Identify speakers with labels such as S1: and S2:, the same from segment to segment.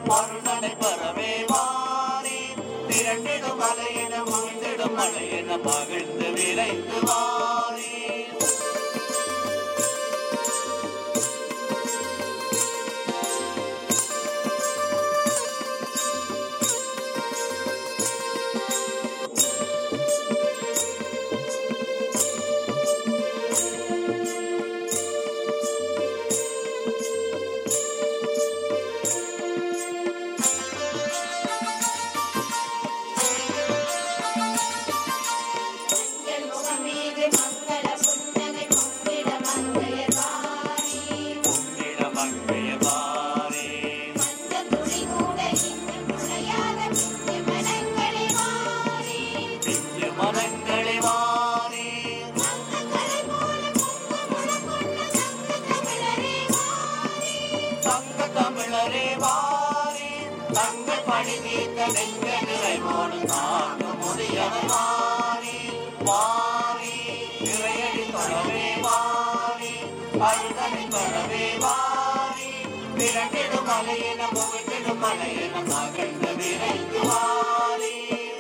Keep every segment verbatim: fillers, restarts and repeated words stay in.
S1: அருள்தனை பெறவே வாரே திரண்டிடும் மலையென முகிழ்ந்திடும் மலையென மகிழ்ந்து விரைந்து வாரே அருள்தனை பெறவே வாரே திரண்டிடும் மலையென முகிழ்ந்திடும் மலையென மகிழ்ந்து விரைந்து வாரே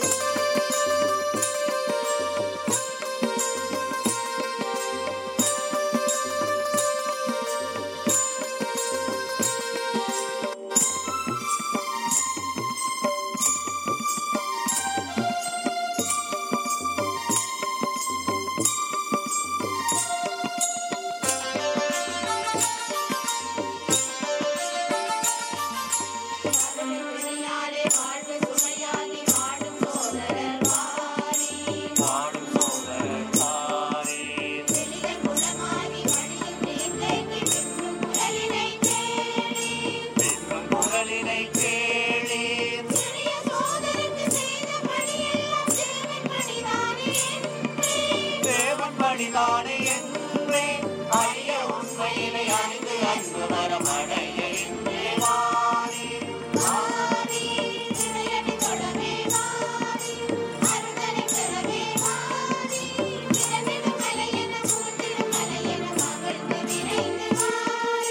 S1: படிதானே என்றே ஐய உண்மையினை அறிந்து அன்பு வரமடைய என்றே வாரே வாரே திரையடி தொடவே வாரே அருள்தனை பெறவே வாரே திரண்டிடும் மலையென முகிழ்ந்திடும் மலையென மகிழ்ந்து விரைந்து வாரே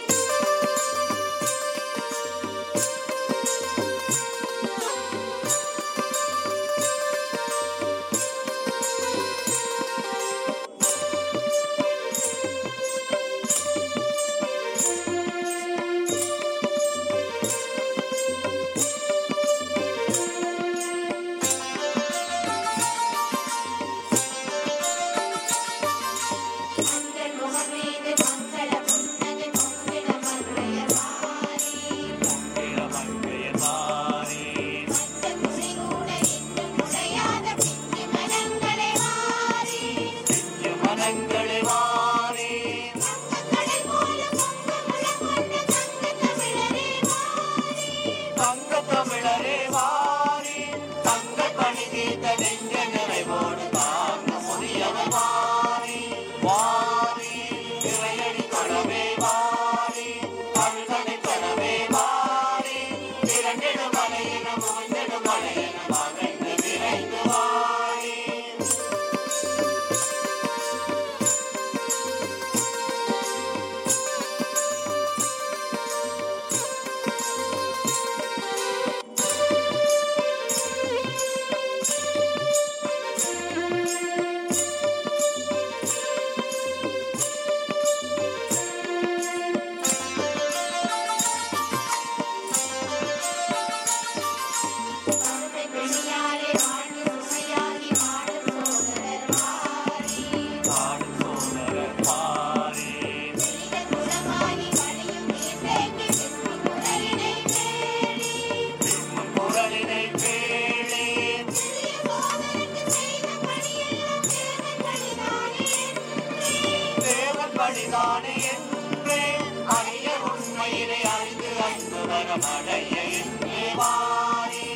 S1: படிதானே என்றே அறிய உண்மையினை அறிந்து அன்பு வரமடைய என்றே வாரே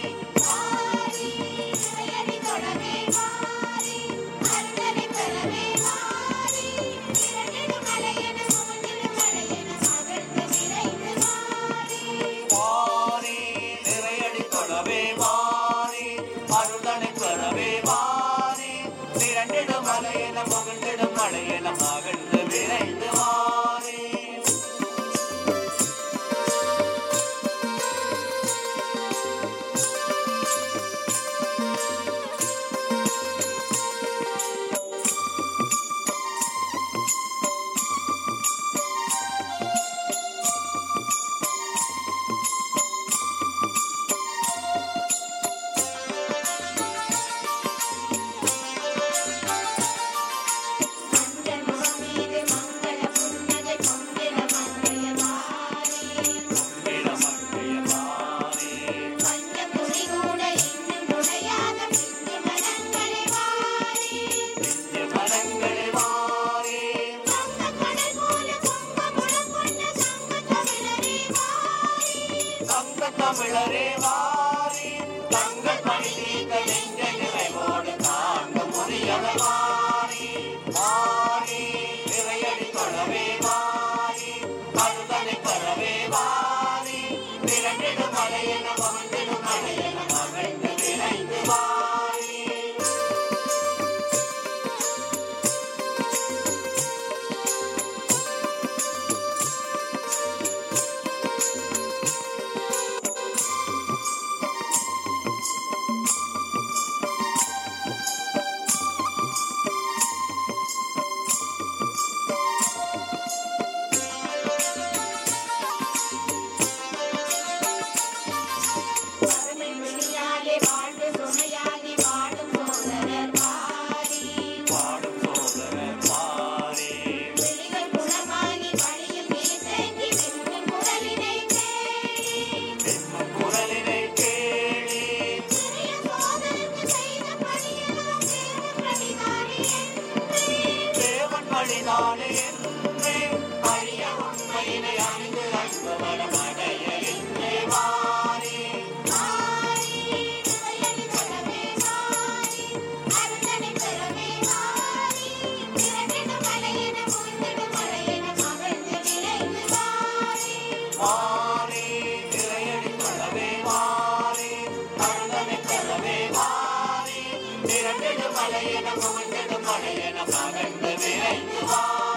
S1: வாரே திரையடி தொடவே வாரே அருள்தனை பெறவே வாரே திரண்டிடும் மலையென முகிழ்ந்திடும் மலையென மகிழ்ந்து விரைந்து வாரே வாரே திரையடி தொடவே வாரே அருள்தனை பெறவே வாரே திரண்டிடும் மலையென முகிழ்ந்திடும் மலையென மகிழ்ந்து விரைந்து வாரே தமிழரே வாரி தங்கள் பணி தீர்க்க நெஞ்ச நிறைவோடு தாங்கும் முறியவர் வாரி வாரி நிறையடி தொழவே வாரி அருதனை பெறவே வாரி திரண்டிடும் மலையென மகிழ்ந்திடும் மலையென மகிழ்ந்து விரைந்து வாரி வழிதானே என்றே அரிய உண்மையினை அறிந்து அன்பு வரமடைய என்றே வாரி வாரி திரையடி தொழவே வாரி அருந்தனை பெறவே வாரி திரண்டிடும் மலையென முகந்திடும் மலையென மகிழ்ந்து விரைந்து வாரி